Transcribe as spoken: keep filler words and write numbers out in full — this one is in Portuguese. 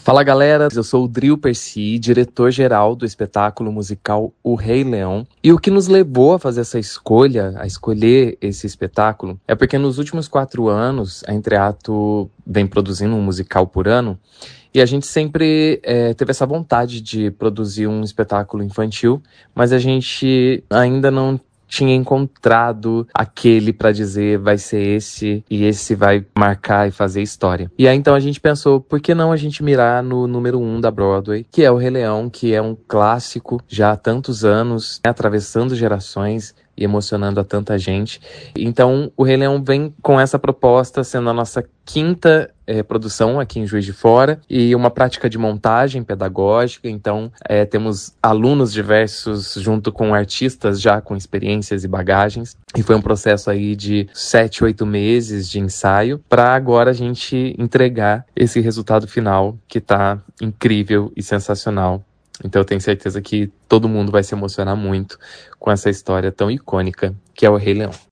Fala galera, eu sou o Drill Percy, diretor-geral do espetáculo musical O Rei Leão. E o que nos levou a fazer essa escolha, a escolher esse espetáculo, é porque nos últimos quatro anos a Entreato vem produzindo um musical por ano e a gente sempre é, teve essa vontade de produzir um espetáculo infantil, mas a gente ainda não tinha encontrado aquele pra dizer vai ser esse e esse vai marcar e fazer história. E aí então a gente pensou, por que não a gente mirar no número um da Broadway, que é o Rei Leão, que é um clássico já há tantos anos, né, atravessando gerações e emocionando a tanta gente. Então o Rei Leão vem com essa proposta, sendo a nossa quinta é, produção aqui em Juiz de Fora, e uma prática de montagem pedagógica. Então é, temos alunos diversos junto com artistas já com experiências e bagagens, e foi um processo aí de sete, oito meses de ensaio para agora a gente entregar esse resultado final que tá incrível e sensacional. Então eu tenho certeza que todo mundo vai se emocionar muito com essa história tão icônica que é o Rei Leão.